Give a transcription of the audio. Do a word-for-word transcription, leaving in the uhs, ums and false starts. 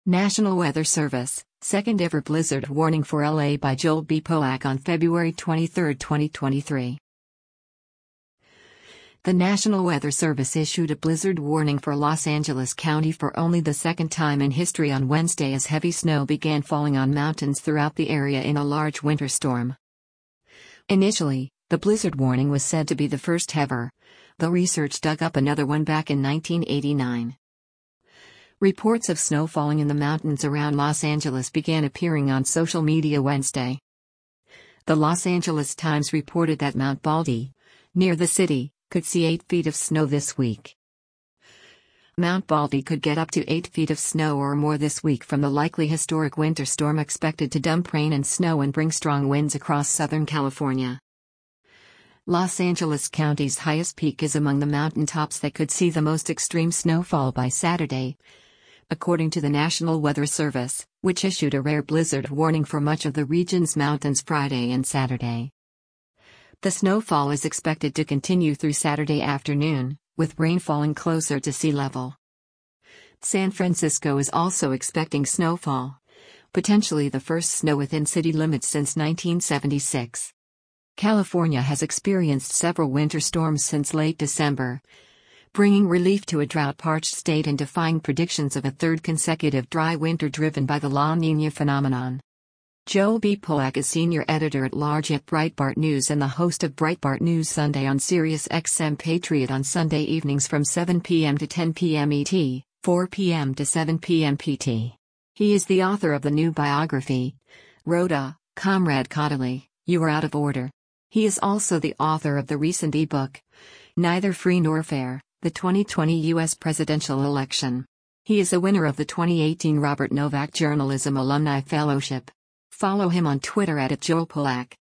National Weather Service, second ever blizzard warning for L A by Joel B. Polak on February twenty-third, twenty twenty-three. The National Weather Service issued a blizzard warning for Los Angeles County for only the second time in history on Wednesday as heavy snow began falling on mountains throughout the area in a large winter storm. Initially, the blizzard warning was said to be the first ever, though research dug up another one back in nineteen eighty-nine. Reports of snow falling in the mountains around Los Angeles began appearing on social media Wednesday. The Los Angeles Times reported that Mount Baldy, near the city, could see eight feet of snow this week. Mount Baldy could get up to eight feet of snow or more this week from the likely historic winter storm expected to dump rain and snow and bring strong winds across Southern California. Los Angeles County's highest peak is among the mountaintops that could see the most extreme snowfall by Saturday, according to the National Weather Service, which issued a rare blizzard warning for much of the region's mountains Friday and Saturday. The snowfall is expected to continue through Saturday afternoon, with rain falling closer to sea level. San Francisco is also expecting snowfall, potentially the first snow within city limits since nineteen seventy-six. California has experienced several winter storms since late December, bringing relief to a drought-parched state and defying predictions of a third consecutive dry winter driven by the La Niña phenomenon. Joel B. Polak is senior editor-at-large at Breitbart News and the host of Breitbart News Sunday on Sirius X M Patriot on Sunday evenings from seven p m to ten p m E T, four p m to seven p m P T. He is the author of the new biography, Rhoda, Comrade Caudalie, You Are Out of Order. He is also the author of the recent e-book, Neither Free Nor Fair, the twenty twenty U S presidential election. He is a winner of the twenty eighteen Robert Novak Journalism Alumni Fellowship. Follow him on Twitter at Joel Polak.